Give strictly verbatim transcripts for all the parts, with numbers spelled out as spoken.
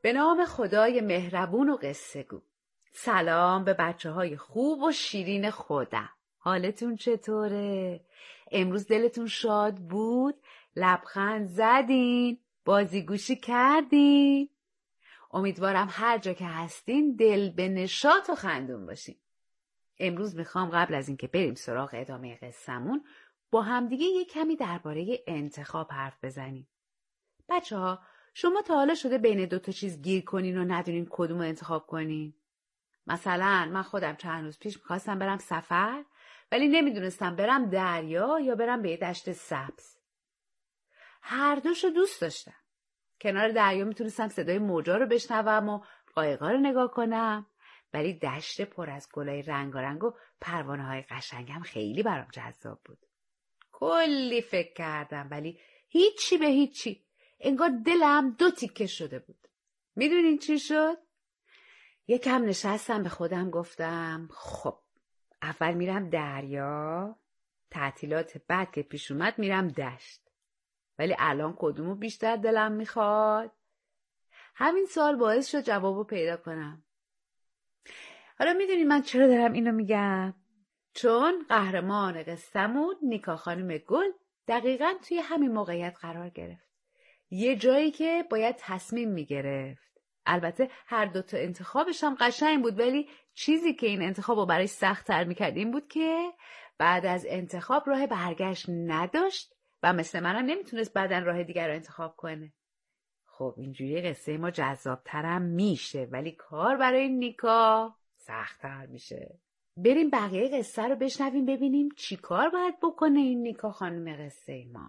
به نام خدای مهربون و قصه گو. سلام به بچه های خوب و شیرین خودم. حالتون چطوره؟ امروز دلتون شاد بود؟ لبخند زدین؟ بازیگوشی کردین؟ امیدوارم هر جا که هستین دل به نشاط و خندون باشین. امروز میخوام قبل از اینکه بریم سراغ ادامه قصه‌مون با همدیگه یه کمی درباره انتخاب حرف بزنیم. بچه ها، شما تا حالا شده بین دو تا چیز گیر کنین و ندونین کدوم رو انتخاب کنین؟ مثلا من خودم چند روز پیش میخواستم برم سفر ولی نمیدونستم برم دریا یا برم به یه دشت سبز. هر دوشو دوست داشتم. کنار دریا میتونستم صدای موجا رو بشنوم و قایقا رو نگاه کنم، ولی دشت پر از گلای رنگارنگ و پروانه های قشنگم خیلی برام جذاب بود. کلی فکر کردم ولی هیچی به هیچی. انگار دلم دو تیکه شده بود. میدونین چی شد؟ یکم نشستم به خودم گفتم خب اول میرم دریا، تعطیلات بعد که پیش اومد میرم دشت. ولی الان کدومو بیشتر دلم میخواد؟ همین سوال باعث شد جوابو پیدا کنم. حالا میدونی من چرا دارم اینو میگم؟ چون قهرمان قصه‌مون نیکا خانم گل دقیقاً توی همین موقعیت قرار گرفت. یه جایی که باید تصمیم میگرفت. البته هر دوتا انتخابش هم قشنگ بود، ولی چیزی که این انتخاب رو برای سخت تر میکرد این بود که بعد از انتخاب راه برگشت نداشت و مثل منم نمیتونست بعداً راه دیگر رو انتخاب کنه. خب اینجوری قصه ما جذابترم میشه، ولی کار برای نیکا سخت‌تر میشه. بریم بقیه قصه رو بشنویم ببینیم چی کار باید بکنه این نیکا خانم قصه ما.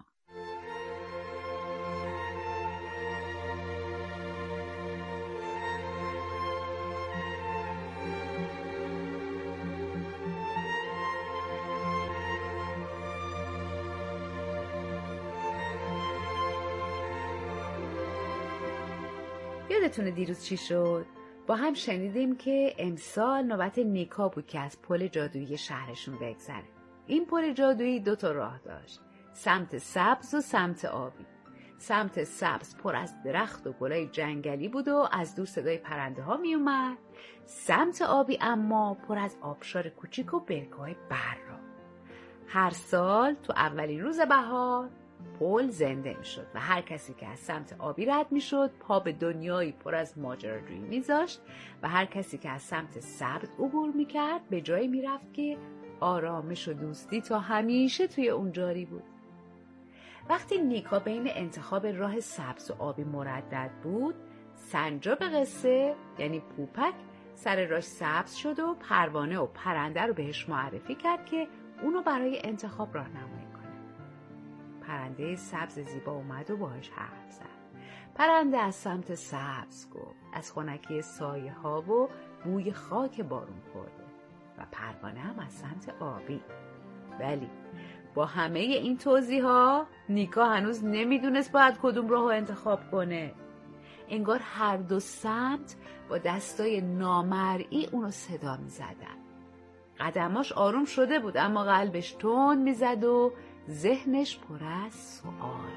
یادتونه دیروز چی شد؟ با هم شنیدیم که امسال نوبت نیکا بود که از پل جادویی شهرشون بگذره. این پل جادویی دو تا راه داشت، سمت سبز و سمت آبی. سمت سبز پر از درخت و گلای جنگلی بود و از دور صدای پرنده ها می اومد. سمت آبی اما پر از آبشار کوچیک و برگ‌های برا. هر سال تو اولین روز بهار پل زنده می شد و هر کسی که از سمت آبی رد می شد پا به دنیایی پر از ماجراجویی می زاشت و هر کسی که از سمت سبز عبور می کرد به جایی می رفت که آرامش و دوستی تا همیشه توی اون جاری بود. وقتی نیکا بین انتخاب راه سبز و آبی مردد بود، سنجاب قصه یعنی پوپک سر راش سبز شد و پروانه و پرنده رو بهش معرفی کرد که اونو برای انتخاب راهنمایی کنه. پرنده سبز زیبا اومد و باهاش حرف زد. پرنده از سمت سبز گفت، از خنکی سایه ها و بوی خاک بارون خورده، و پروانه هم از سمت آبی. ولی با همه این توضیحات نیکا هنوز نمیدونست باید کدوم راهو انتخاب کنه. انگار هر دو سمت با دستای نامرئی اونو صدا میزدن. قدماش آروم شده بود اما قلبش تند میزد و ذهنش پر از سؤال.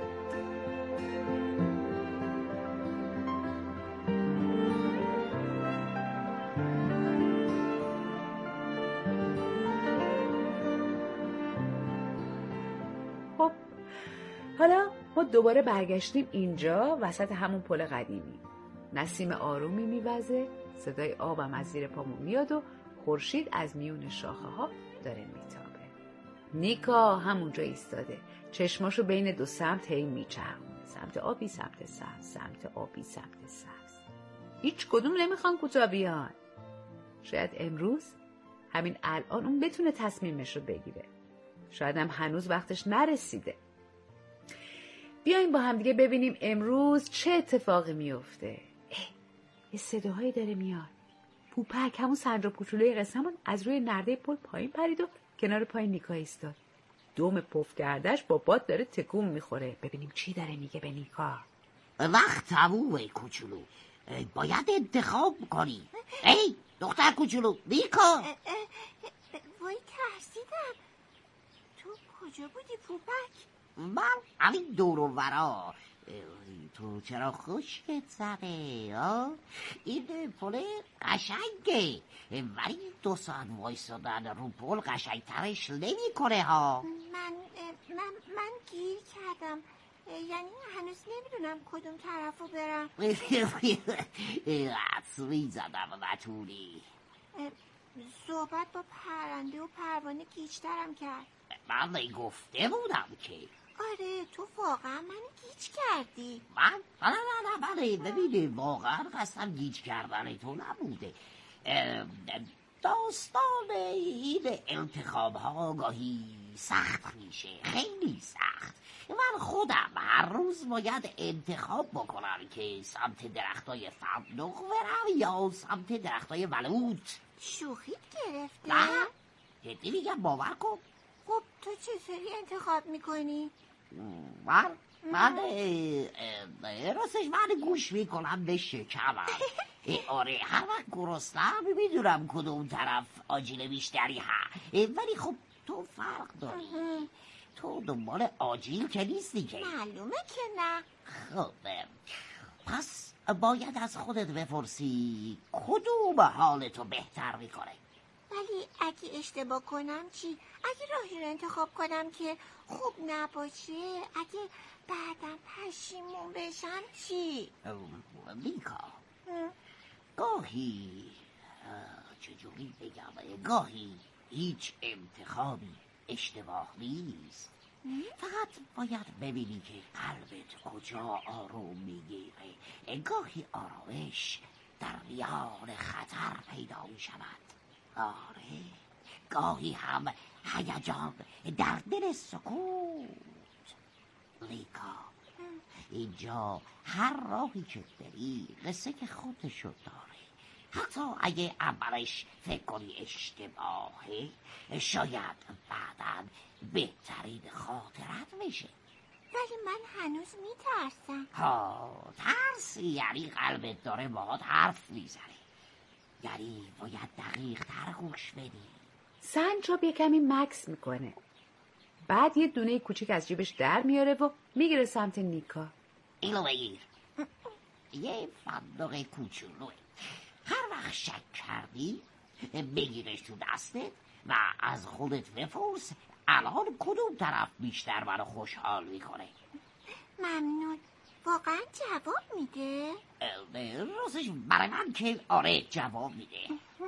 خب حالا ما دوباره برگشتیم اینجا وسط همون پل قدیمی. نسیم آرومی میوزه، صدای آبم از زیر پامون میاد و خورشید از میون شاخه ها داره میتابه. نیکا همونجا ایستاده، چشماشو بین دو سمت هی میچرخونه، سمت آبی سمت سبز، سمت آبی سمت سبز. هیچ کدوم نمیخوان کوتاه بیان. شاید امروز همین الان اون بتونه تصمیمشو بگیره. شاید هم هنوز وقتش نرسیده. بیاین با هم دیگه ببینیم امروز چه اتفاقی میفته. یه صداهایی داره میاد. پوپک همون سنجاب کوچولوی قصه‌مون از روی نرده پل پایین پرید و کنار پای نیکا ایستاد. دوم پف کردش با باد داره تکون میخوره. ببینیم چی داره میگه به نیکا. وقت تمومه کوچولو، باید انتخاب کنی. ای دختر کوچولو، نیکا. وای ترسیدم. تو کجا بودی پوپک؟ من همین دور و ورا تو چرا خشکت زده؟ آه؟ این پل قشنگه، ولی دو ساعت وایسادن رو پل قشنگترش نمی کنه ها. من من من گیر کردم، یعنی هنوز نمیدونم کدوم طرفو برم. حدس میزدم نتونی. صحبت با پرنده و پروانه گیج‌ترم کرد. من گفته بودم که آره تو واقعا منو گیج کردی. من؟ نه نه نه بله ببینی واقعا قصدم گیج کردن تو نبوده. داستان این انتخاب ها گاهی سخت میشه، خیلی سخت. من خودم هر روز باید انتخاب بکنم که سمت درختای فندق برم یا سمت درختای ولوت. شوخیت گرفته؟ نه جدی میگم، باور کن. خب تو چطوری انتخاب میکنی؟ من من راستش من گوش میکنم به شکمم. آره هر وقت گرسنه‌ام میدونم کدوم طرف آجیل بیشتری ها، ولی خب تو فرق داری. تو دنبال آجیل که نیستی که. معلومه که نه. خب پس باید از خودت بپرسی کدوم حالتو بهتر میکنه. ولی اگه اشتباه کنم چی؟ اگه راهی رو انتخاب کنم که خوب نباشه، اگه بعدم پشیمون بشم چی؟ نیکا گاهی چجوری بگم، گاهی هیچ انتخابی اشتباه نیست. فقط باید ببینی که قلبت کجا آروم میگیره. گاهی آرامش در میان خطر پیدا می شود. آره گاهی هم هیجان در دل سکوت. لیکا اینجا هر راهی که بری قصه که خودشو داره. حتی اگه اولش فکر کنی اشتباهه، شاید بعداً بهترین خاطرت میشه. ولی من هنوز میترسم. ها ترس یعنی قلبت داره باهات حرف میزنه، یعنی باید دقیق تر گوش بدی. سنجاب یه کمی مکس میکنه، بعد یه دونه کوچیک از جیبش در میاره و میگیره سمت نیکا. اینو بگیر، یه فندق کوچولوه. هر وقت شک کردی بگیرش تو دستت و از خودت بپرس الان کدوم طرف بیشتر منو خوشحال میکنه. ممنون. واقعا جواب میده؟ راستش برای من که آره جواب میده.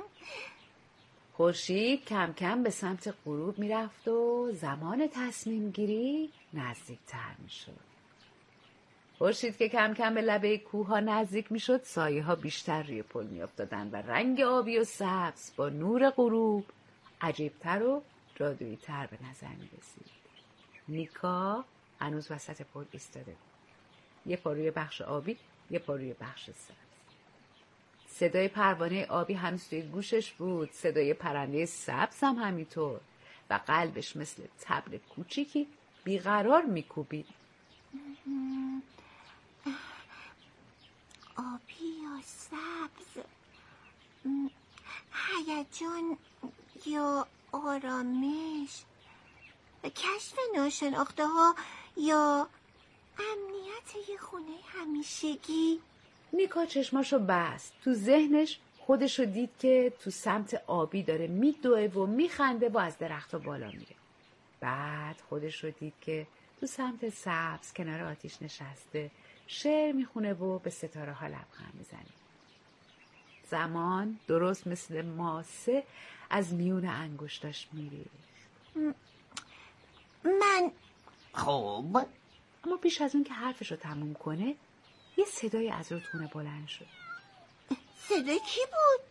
خورشید کم کم به سمت غروب میرفت و زمان تصمیم گیری نزدیک تر میشد. خورشید که کم کم به لبه کوه ها نزدیک میشد، سایه ها بیشتر روی پل میافتادن و رنگ آبی و سبز با نور غروب عجیبتر و جادویی تر به نظر می رسید. نیکا هنوز وسط پل ایستاده بود، یه پا روی بخش آبی، یه پا روی بخش سبز. صدای پروانه آبی هنوز توی گوشش بود، صدای پرنده سبز هم همینطور و قلبش مثل طبل کوچیکی بیقرار میکوبید. آبی یا سبز، هیجان یا آرامش، کشف ناشناخته ها یا امنیت یه خونه همیشگی. نیکا چشماشو بست، تو ذهنش خودشو دید که تو سمت آبی داره میدوه و میخنده و از درخت‌ها بالا میره. بعد خودشو دید که تو سمت سبز کنار آتیش نشسته شعر میخونه و به ستاره ها لبخند میزنه. زمان درست مثل ماسه از میون انگشتاش میریخت. من خب اما پیش از اون که حرفشو تموم کنه یه صدای از رو تونه بلند شد. صدای کی بود؟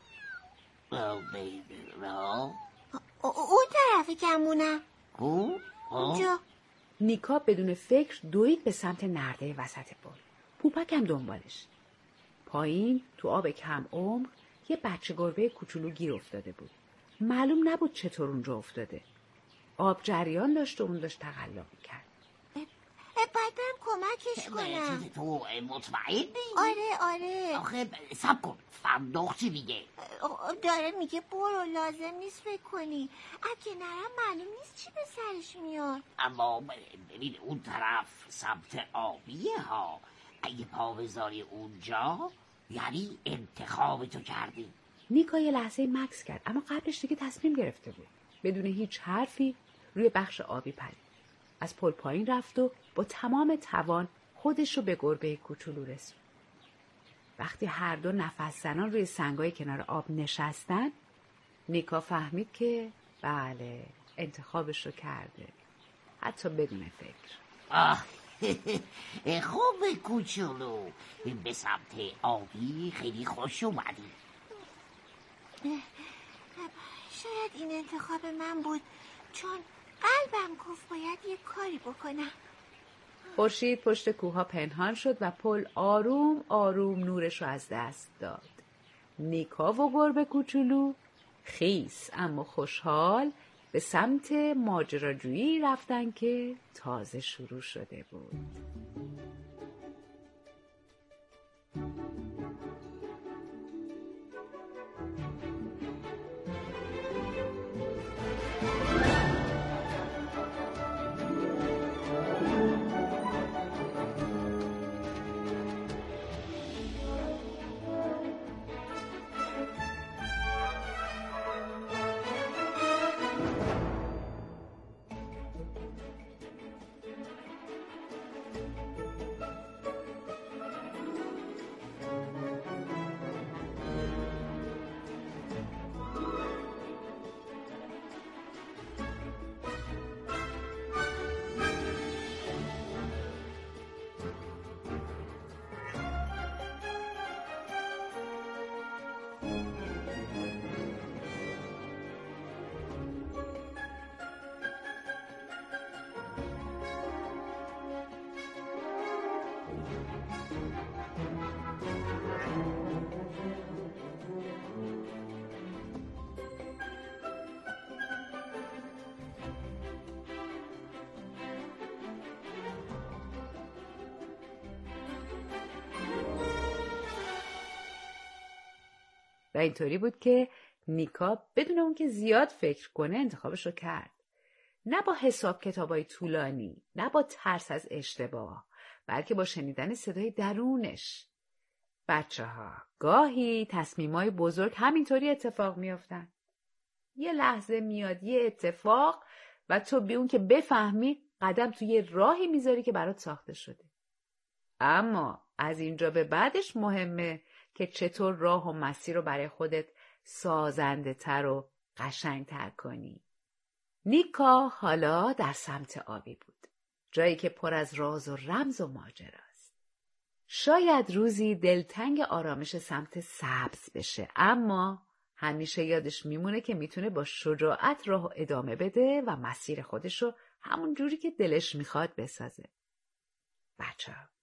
اون طرف کمونه. اونجا. نیکا بدون فکر دوید به سمت نرده وسط پل. پوپک هم دنبالش. پایین تو آب کم عمق یه بچه گربه کوچولو گیر افتاده بود. معلوم نبود چطور اونجا افتاده. آب جریان داشت و اون داشت تقلا می‌کرد. باید برم کمکش کنم. تو مطمئنی؟ آره آره. آخه سب کن، صندوق چی میگه؟ داره میگه برو، لازم نیست فکر کنی. اگه نرم معلوم نیست چی به سرش میاد. اما ببین اون طرف سمت آبیه ها، اگه پا بذاری اونجا یعنی انتخاب تو کردی. نیکا یه لحظه مکث کرد، اما قبلش دیگه تصمیم گرفته بود. بدون هیچ حرفی روی بخش آبی پرید. از پل پایین رفت و با تمام توان خودش رو به گربه کوچولو رسوند. وقتی هر دو نفس زنان روی سنگای کنار آب نشستن، نیکا فهمید که بله انتخابش رو کرده، حتی بدون فکر. آه خوب کوچولو، به سمت آبی خیلی خوش اومدی. شاید این انتخاب من بود، چون قلبم گفت باید یه کاری بکنم. خورشید پشت کوها پنهان شد و پل آروم آروم نورش رو از دست داد. نیکا و گربه کوچولو خیس اما خوشحال به سمت ماجراجویی رفتن که تازه شروع شده بود. و اینطوری بود که نیکا بدون اون که زیاد فکر کنه انتخابش رو کرد. نه با حساب کتابای طولانی، نه با ترس از اشتباه، بلکه با شنیدن صدای درونش. بچه ها، گاهی تصمیمای بزرگ همینطوری اتفاق میافتن. یه لحظه میاد یه اتفاق و تو بی اون که بفهمی قدم توی یه راهی میذاری که برات ساخته شده. اما از اینجا به بعدش مهمه که چطور راه و مسیر رو برای خودت سازنده تر و قشنگ تر کنی. نیکا حالا در سمت آبی بود، جایی که پر از راز و رمز و ماجراست. شاید روزی دلتنگ آرامش سمت سبز بشه، اما همیشه یادش میمونه که میتونه با شجاعت راه و ادامه بده و مسیر خودش رو همون جوری که دلش میخواد بسازه. بچه ها،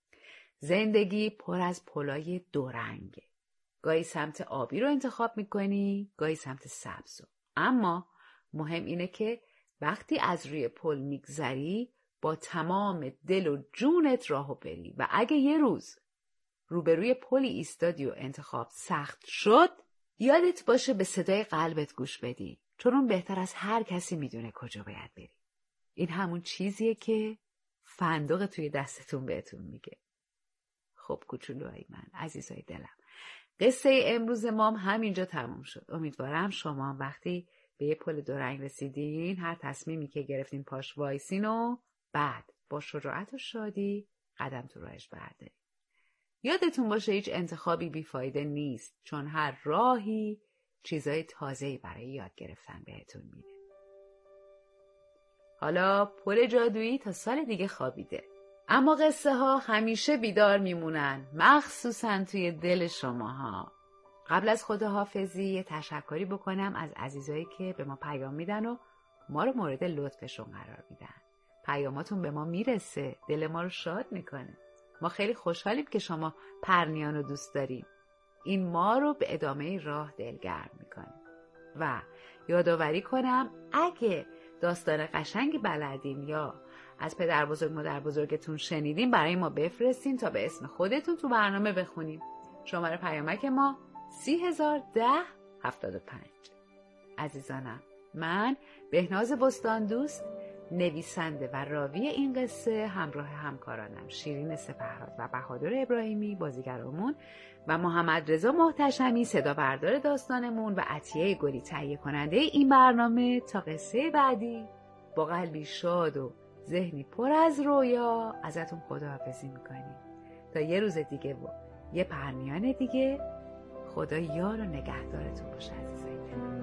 زندگی پر از پلای دو رنگه. گاهی سمت آبی رو انتخاب میکنی، گاهی سمت سبز. اما مهم اینه که وقتی از روی پل میگذری با تمام دل و جونت راهو بری و اگه یه روز روبروی پلی ایستادی و انتخاب سخت شد، یادت باشه به صدای قلبت گوش بدی، چون اون بهتر از هر کسی میدونه کجا باید بری. این همون چیزیه که فندق توی دستتون بهتون میگه. خب کوچولوهای من، عزیزای دلم، قصه امروز مام همینجا تموم شد. امیدوارم شما وقتی به یه پل دو رنگ رسیدین، هر تصمیمی که گرفتین پاش وایسین و بعد با شجاعت و شادی قدم تو راهش بردارین. یادتون باشه هیچ انتخابی بیفایده نیست، چون هر راهی چیزای تازه‌ای برای یاد گرفتن بهتون میده. حالا پل جادویی تا سال دیگه خوابیده، اما قصه ها همیشه بیدار میمونن، مخصوصا توی دل شماها. قبل از خداحافظی یه تشکری بکنم از عزیزایی که به ما پیام میدن و ما رو مورد لطفشون قرار میدن. پیاماتون به ما میرسه، دل ما رو شاد میکنه. ما خیلی خوشحالیم که شما پرنیان رو دوست داریم. این ما رو به ادامه راه دلگرم میکنه. و یادآوری کنم اگه داستان قشنگی بلدین یا از پدر بزرگ مادر بزرگتون شنیدین برای ما بفرستین تا به اسم خودتون تو برنامه بخونیم. شماره پیامک ما سی هزار ده هفتاد و پنج. عزیزانم، من بهناز بستان دوست، نویسنده و راوی این قصه، همراه همکارانم شیرین سپهراد و بهادر ابراهیمی بازیگرامون و محمد رضا محتشمی صدا بردار داستانمون و عطیه گلی تهیه کننده این برنامه، تا قصه بعدی با قلبی شاد و ذهنی پر از رویا ازتون خداحافظی میکنیم. تا یه روز دیگه و یه پرمیان دیگه، خدا یار و نگهدارتون باشه عزیزای دلم.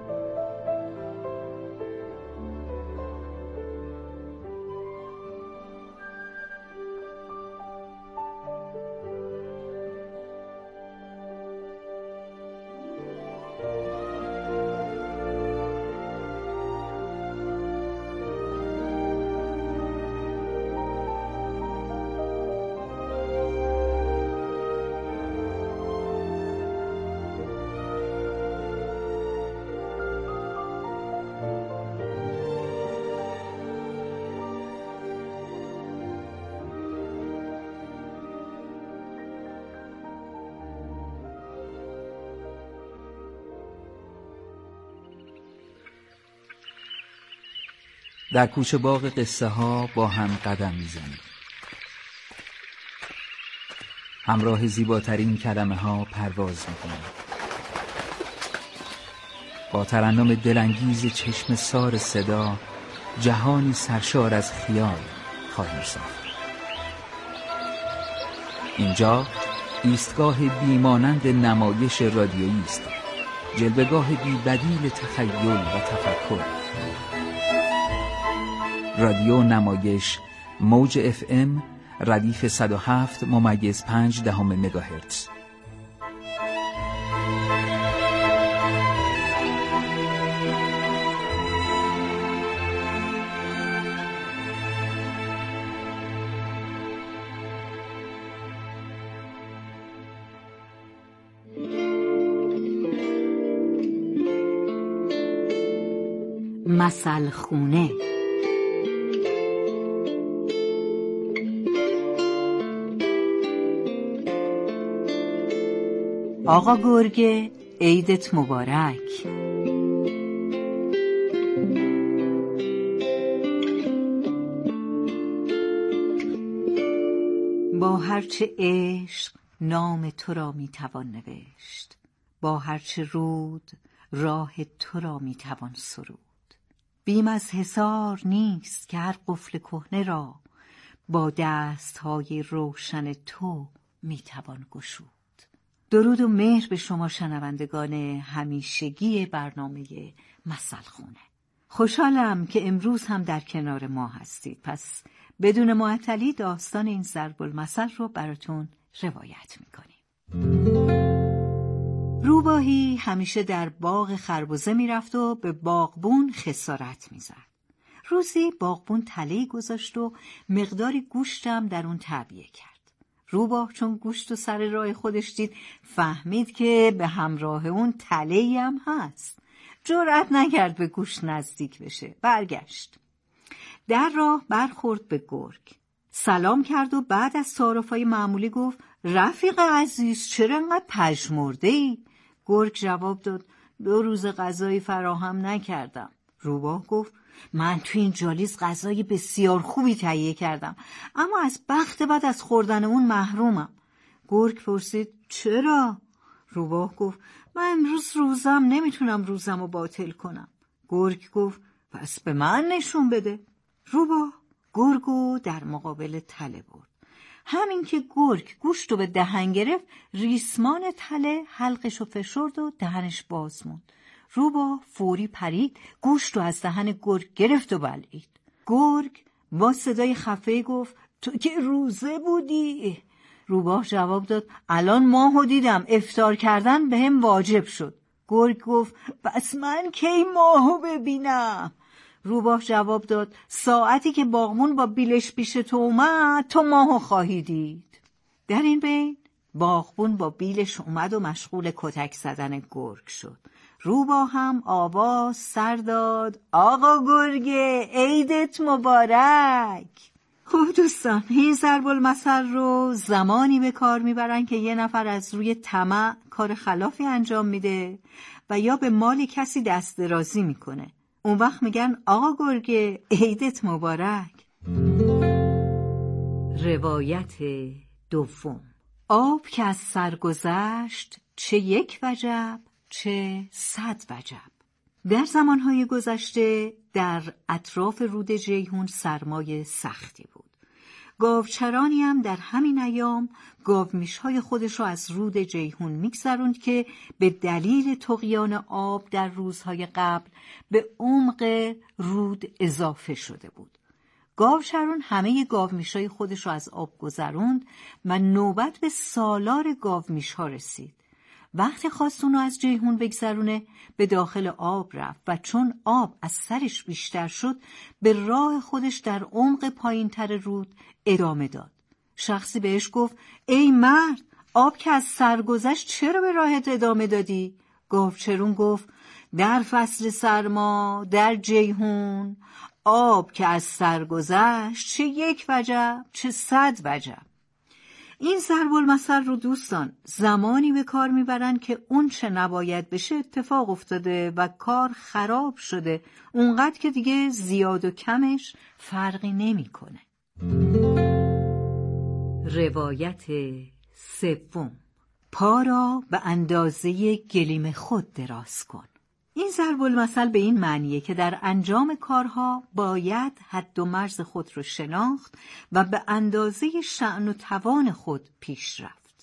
در کوچه باغ قصه ها با هم قدم میزنیم. همراه زیباترین کلمه ها پرواز میکنیم. با ترنم دلانگیز چشم سار صدا جهانی سرشار از خیال خواهیم ساخت. اینجا ایستگاه بیمانند نمایش رادیویی است، جلوه‌گاه بی بدیل تخیل و تفکر. رادیو نمایش موج اف ام ردیف صد و هفت ممیز پنج دهم مگاهرتز. مثل خونه. آقا گرگه، عیدت مبارک. با هرچه عشق نام تو را میتوان نوشت، با هرچه رود راه تو را میتوان سرود. بیم از حصار نیست که هر قفل کهنه را با دستهای روشن تو میتوان گشود. درود و مهر به شما شنوندگان همیشگی برنامه مثل خونه. خوشحالم که امروز هم در کنار ما هستید. پس بدون معطلی داستان این ضرب المثل رو براتون روایت میکنیم. روباهی همیشه در باغ خربزه میرفت و به باغبون خسارت میزد. روزی باغبون تله‌ای گذاشت و مقداری گوشتم در اون تعبیه کرد. روباه چون گوشت و سر راه خودش دید، فهمید که به همراه اون تله‌ای هم هست. جرأت نکرد به گوشت نزدیک بشه. برگشت. در راه برخورد به گرگ. سلام کرد و بعد از تعارف‌های معمولی گفت: رفیق عزیز، چرا انقدر پژمرده‌ای؟ گرگ جواب داد: دو روز غذایی فراهم نکردم. روباه گفت: من تو این جالیز غذای بسیار خوبی تهیه کردم، اما از بخت بد از خوردن اون محرومم. گرگ پرسید: چرا؟ روباه گفت: من امروز روزم، نمیتونم روزم رو باطل کنم. گرگ گفت: پس به من نشون بده. روباه گرگو در مقابل تله برد. همین که گرگ گوشت رو به دهن گرفت، ریسمان تله حلقش رو فشرد و دهنش باز موند. روباه فوری پرید، گوشت رو از دهن گرگ گرفت و بلعید. گرگ با صدای خفه گفت: تو که روزه بودی؟ روباه جواب داد: الان ماهو دیدم، افطار کردن بهم واجب شد. گرگ گفت: پس من کی ماهو ببینم؟ روباه جواب داد: ساعتی که باغمون با بیلش پیش تو اومد، تو ماهو خواهی دید. در این بین باغبون با بیلش اومد و مشغول کتک زدن گرگ شد. رو با هم آواز سر داد: آقا گرگه عیدت مبارک. خب دوستان، این ضرب المثل رو زمانی به کار میبرن که یه نفر از روی طمع کار خلافی انجام میده و یا به مال کسی دست درازی میکنه. اون وقت میگن آقا گرگه عیدت مبارک. روایت دوم. آب که از سر گذشت، چه یک وجب چه صد وجب. در زمانهای گذشته در اطراف رود جیهون سرمای سختی بود. گاوچرانی هم در همین ایام گاومیشهای خودش رو از رود جیهون میگذروند که به دلیل طغیان آب در روزهای قبل به عمق رود اضافه شده بود. گاوچران همه گاومیشهای خودش رو از آب گذروند و نوبت به سالار گاومیشها رسید. وقتی خواست اونو از جیهون بگذرونه به داخل آب رفت و چون آب از سرش بیشتر شد به راه خودش در عمق پایین‌تر رود ادامه داد. شخصی بهش گفت: ای مرد، آب که از سر گذشت چرا به راهت ادامه دادی؟ گاوچرون گفت: در فصل سرما در جیهون آب که از سر گذشت، چه یک وجب چه صد وجب. این ضرب المثل رو دوستان زمانی به کار میبرن که اون چه نباید بشه اتفاق افتاده و کار خراب شده، اونقدر که دیگه زیاد و کمش فرقی نمیکنه. روایت سوم. پا را به اندازه گلیم خود دراز کن. این ضرب المثل به این معنیه که در انجام کارها باید حد و مرز خود رو شناخت و به اندازه شأن و توان خود پیش رفت.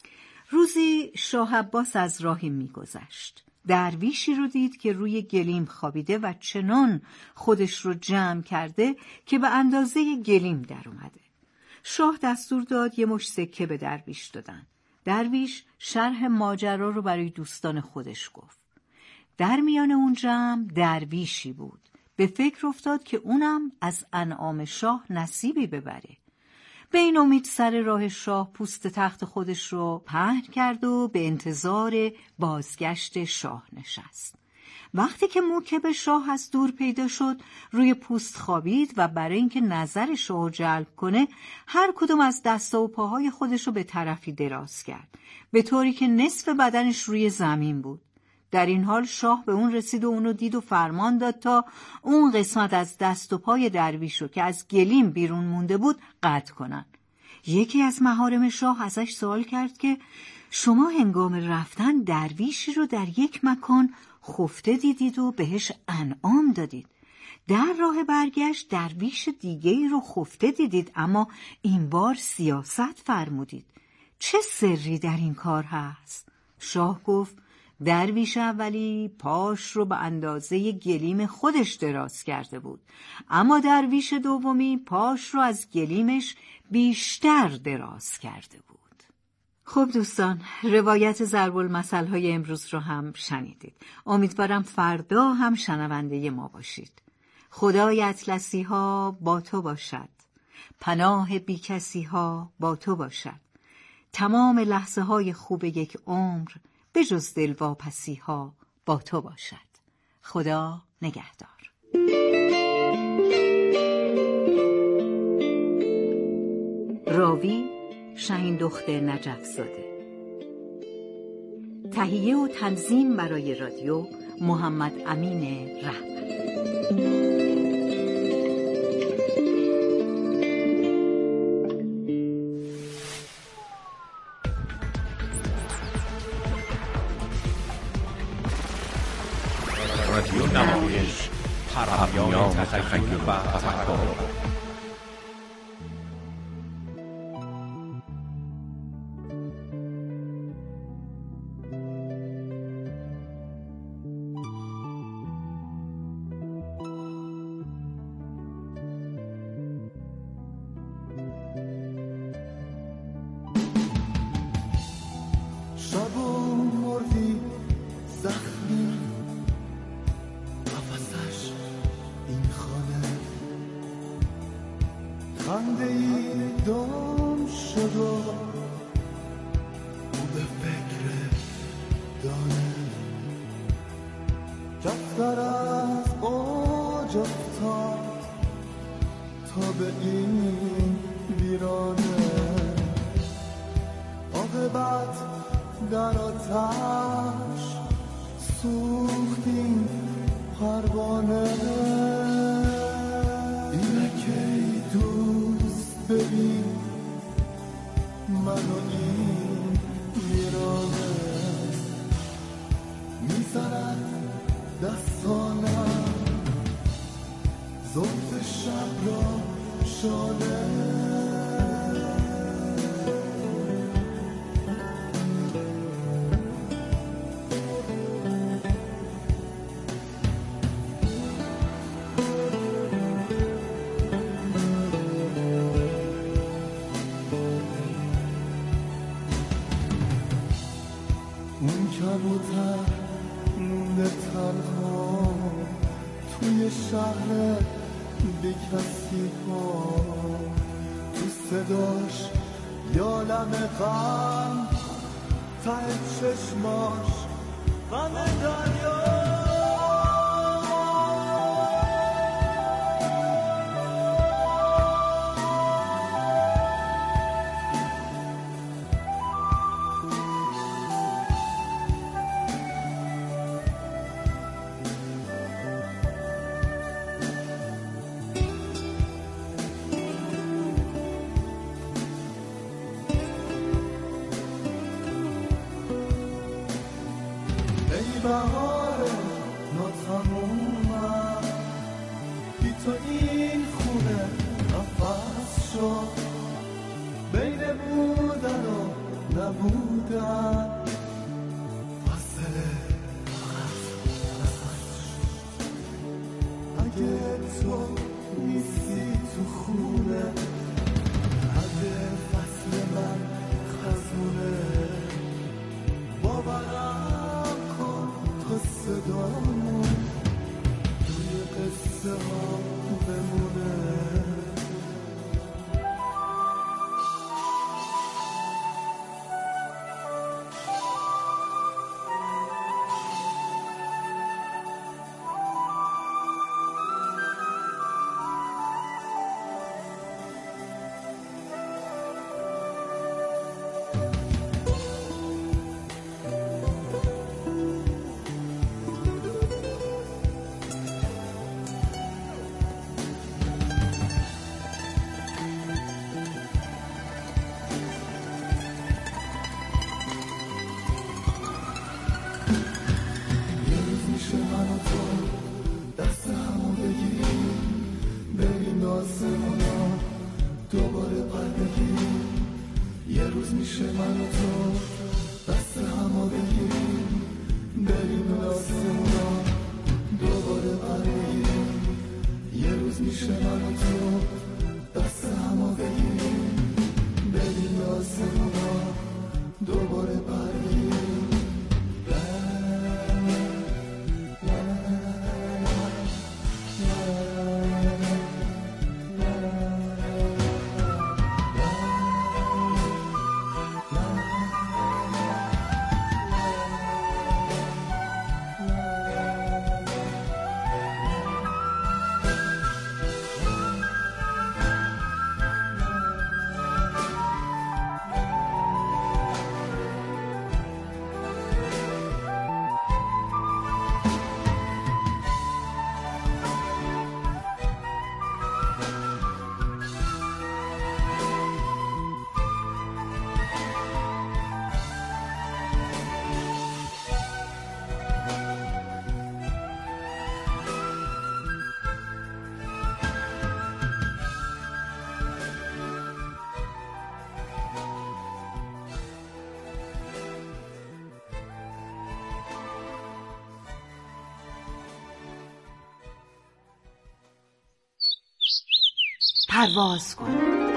روزی شاه عباس از راهی می‌گذشت. درویشی رو دید که روی گلیم خوابیده و چنان خودش رو جمع کرده که به اندازه گلیم در اومده. شاه دستور داد یه مشت سکه به درویش دادن. درویش شرح ماجرا رو برای دوستان خودش گفت. در میان اون جمع درویشی بود. به فکر افتاد که اونم از انعام شاه نصیبی ببره. به این امید سر راه شاه پوست تخت خودش رو پهن کرد و به انتظار بازگشت شاه نشست. وقتی که موکب شاه از دور پیدا شد روی پوست خوابید و برای اینکه نظر شاه جلب کنه هر کدوم از دستا و پاهای خودش رو به طرفی دراز کرد، به طوری که نصف بدنش روی زمین بود. در این حال شاه به اون رسید و اونو دید و فرمان داد تا اون قسمت از دست و پای درویش رو که از گلیم بیرون مونده بود قطع کنن. یکی از محارم شاه ازش سوال کرد که شما هنگام رفتن درویشی رو در یک مکان خفته دیدید و بهش انعام دادید. در راه برگشت درویش دیگه‌ای رو خفته دیدید اما این بار سیاست فرمودید. چه سری در این کار هست؟ شاه گفت درویش اولی پاش رو به اندازه گلیم خودش دراز کرده بود، اما درویش دومی پاش رو از گلیمش بیشتر دراز کرده بود. خب دوستان، روایت ضرب المثل های امروز رو هم شنیدید. امیدوارم فردا هم شنونده ما باشید. خدای اطلسی ها با تو باشد، پناه بی کسی ها با تو باشد، تمام لحظه های خوب یک عمر به جز دلواپسی ها با تو باشد. خدا نگهدار. راوی شهین دختر نجف زاده. تهیه و تنظیم برای رادیو محمد امین رحمت. رادیو نمایش پرهمیان تخیل و تفکر. خنده‌ای دام شد و او به فکر دانه دختر از اوج افتاد تا به این ویرانه، عاقبت در آتش سوختیم پروانه. اینه که ای دوست ببین منو این ویرانه، میزند دستانم زلف شب را شانه. اون کبوتر مونده تنها توی شهر بی کسی ها، تو صداش یالم غم، ته چشماش غم دریا. بهار ناتمومم بی تو این خونه نفس شد، بین بودن و نبودن فاصله نفس شد. اگه تو نیستی تو خونه، اگه فصل من خزونه، باورم صدامون توی قصه ها بمونه. دوباره پر بگیریم، یه روز میشه من و تو دست همو بگیریم، بریم آسمونا دوباره پر بگیریم، یه روز میشه من و تو دست همو بگیریم، بریم آسمونا دوباره پر بگیریم. پرواز کن،